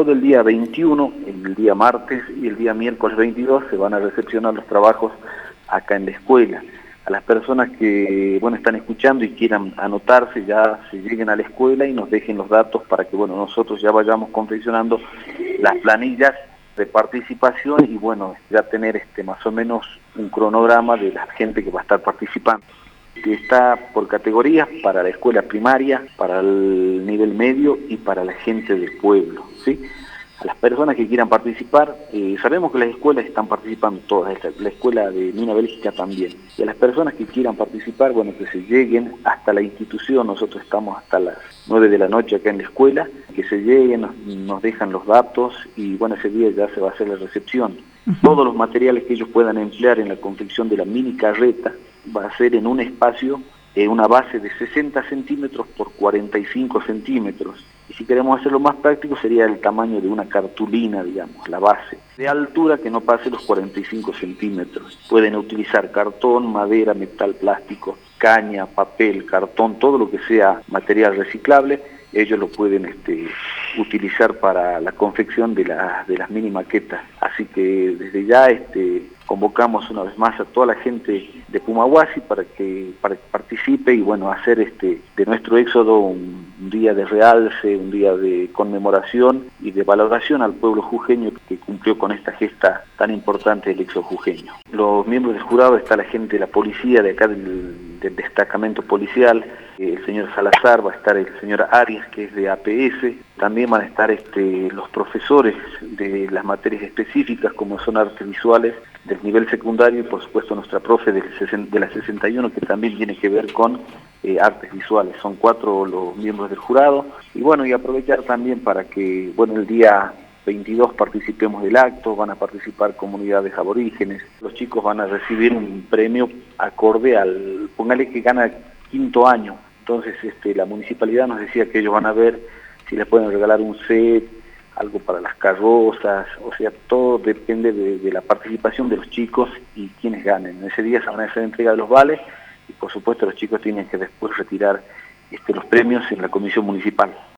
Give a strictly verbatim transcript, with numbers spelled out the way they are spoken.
todo el día veintiuno, el día martes y el día miércoles veintidós se van a recepcionar los trabajos acá en la escuela. A las personas que bueno están escuchando y quieran anotarse, ya se lleguen a la escuela y nos dejen los datos para que bueno nosotros ya vayamos confeccionando las planillas de participación y bueno ya tener este más o menos un cronograma de la gente que va a estar participando. Que está por categorías para la escuela primaria, para el nivel medio y para la gente del pueblo, ¿sí? A las personas que quieran participar, eh, sabemos que las escuelas están participando todas, la escuela de Mina Bélgica también, y a las personas que quieran participar, bueno, que se lleguen hasta la institución, nosotros estamos hasta las nueve de la noche acá en la escuela, que se lleguen, nos, nos dejan los datos y bueno, ese día ya se va a hacer la recepción. Uh-huh. Todos los materiales que ellos puedan emplear en la confección de la mini carreta va a ser en un espacio, eh, una base de sesenta centímetros por cuarenta y cinco centímetros. Y si queremos hacerlo más práctico sería el tamaño de una cartulina, digamos, la base. De altura que no pase los cuarenta y cinco centímetros. Pueden utilizar cartón, madera, metal, plástico, caña, papel, cartón, todo lo que sea material reciclable, ellos lo pueden este, utilizar para la confección de, la, de las mini maquetas. Así que desde ya este, convocamos una vez más a toda la gente de Pumahuasi para que, para que participe y bueno, hacer este, de nuestro éxodo un, un día de realce, un día de conmemoración y de valoración al pueblo jujeño que cumplió con esta gesta tan importante del éxodo jujeño. Los miembros del jurado está la gente de la policía de acá del, del destacamento policial, el señor Salazar, va a estar el señor Arias, que es de A P S, también van a estar este, los profesores de las materias específicas como son artes visuales del nivel secundario y por supuesto nuestra profe del, de la sesenta y uno que también tiene que ver con eh, artes visuales. Son cuatro los miembros del jurado y bueno, y aprovechar también para que bueno el día veintidós participemos del acto, van a participar comunidades aborígenes, los chicos van a recibir un premio acorde al, póngale que gana quinto año, entonces este, la municipalidad nos decía que ellos van a ver si les pueden regalar un set, algo para las carrozas, o sea, todo depende de, de la participación de los chicos y quienes ganen. Ese día se van a hacer entrega de los vales y por supuesto los chicos tienen que después retirar este, los premios en la comisión municipal.